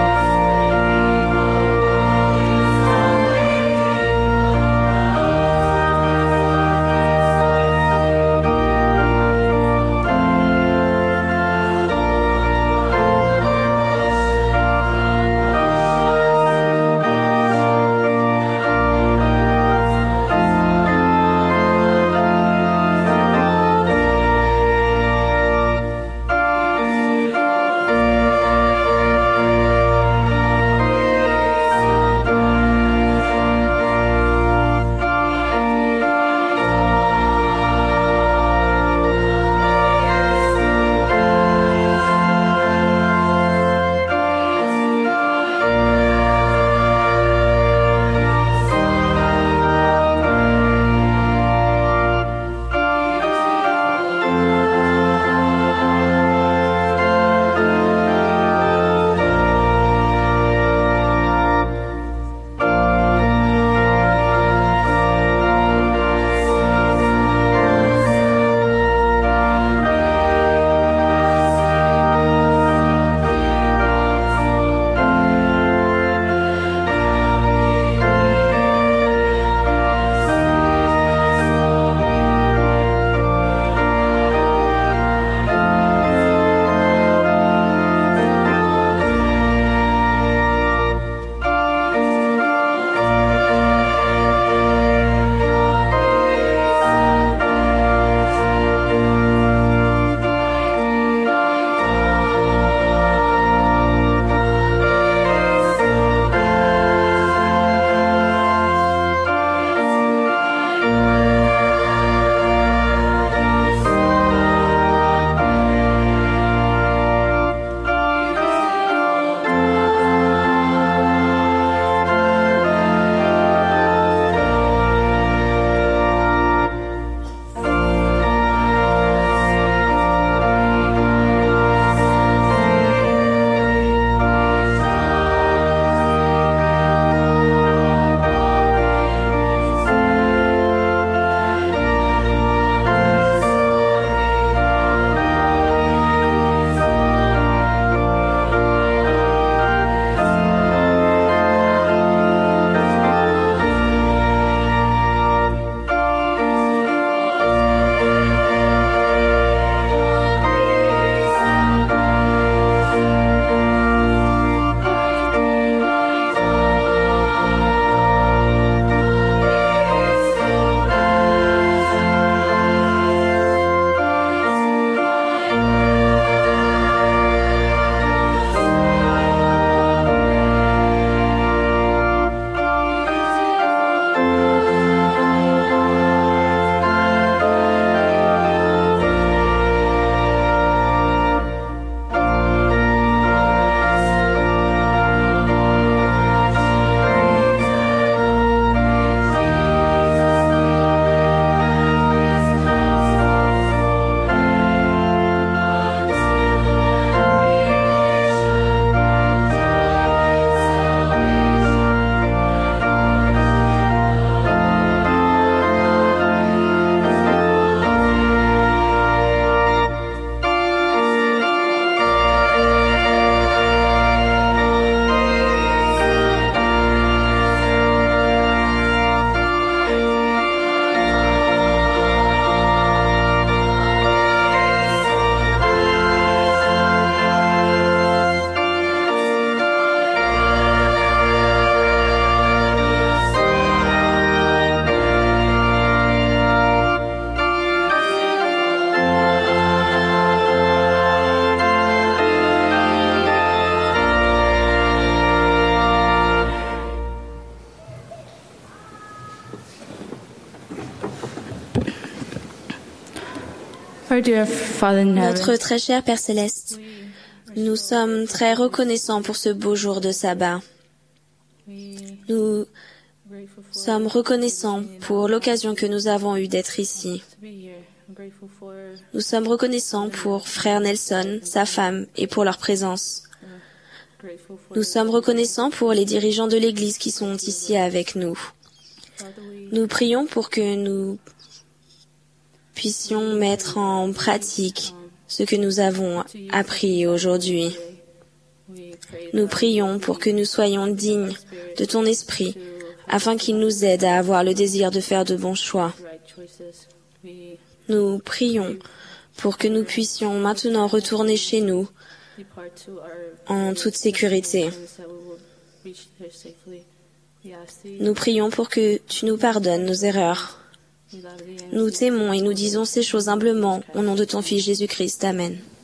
Our dear Father in heaven, Notre très cher Père Céleste, nous sommes très reconnaissants pour ce beau jour de sabbat. Nous sommes reconnaissants pour l'occasion que nous avons eue d'être ici. Nous sommes reconnaissants pour Frère Nelson, sa femme, et pour leur présence. Nous sommes reconnaissants pour les dirigeants de l'Église qui sont ici avec nous. Nous prions pour que nous puissions mettre en pratique ce que nous avons appris aujourd'hui. Nous prions pour que nous soyons dignes de ton esprit, afin qu'il nous aide à avoir le désir de faire de bons choix. Nous prions pour que nous puissions maintenant retourner chez nous en toute sécurité. Nous prions pour que tu nous pardonnes nos erreurs. Nous t'aimons et nous disons ces choses humblement au nom de ton Fils Jésus-Christ. Amen.